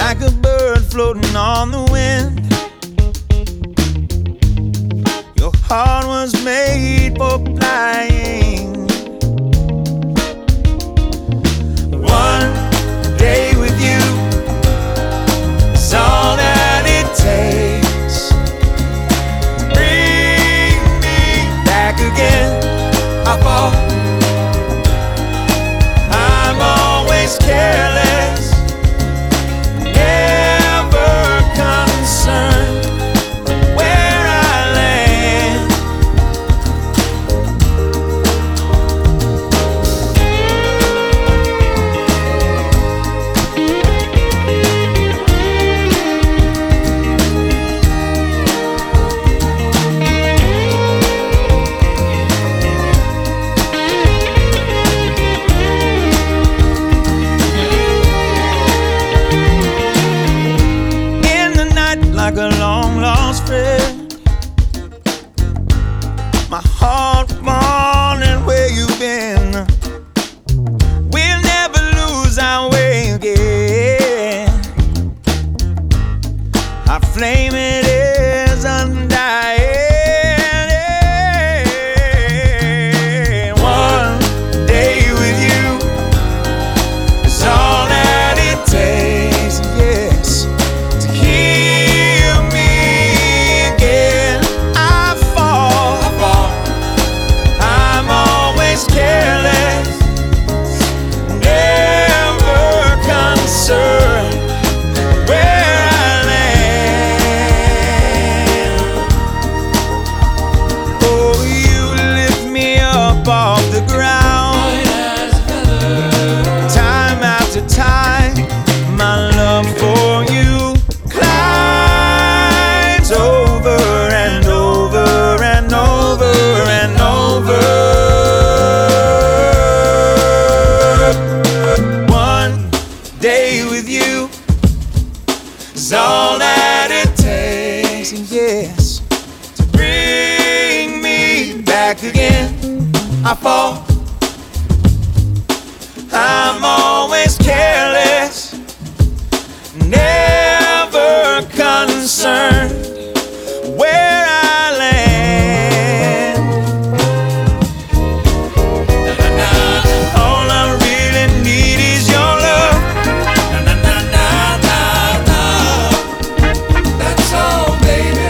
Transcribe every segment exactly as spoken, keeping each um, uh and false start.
like a bird floating on the wind. Your heart was made for flying. One day with you is all that it takes to bring me back again. I fall, I'm always careless, never concerned where I land. Like a long lost friend, my heart wondering where you've been. We'll never lose our way again. Our flame, it is undying. One day with you is all that it takes, yes, to heal me again. I fall, I fall, I'm always careless, never concerned where I land. Oh, you lift me up off the ground, time after time. My love for you climbs over and over and over and over. One day with you is all that it takes, and yes, to bring me back again. I fall, I'm always careless, never concerned where I land. All I really need is your love. That's all, baby.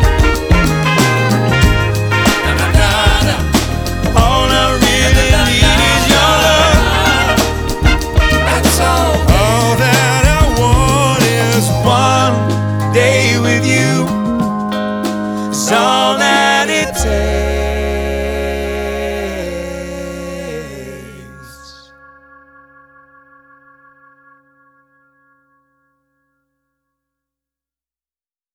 All I really need is your love. That's all, baby. All that I want is one day with you. It's all that it takes.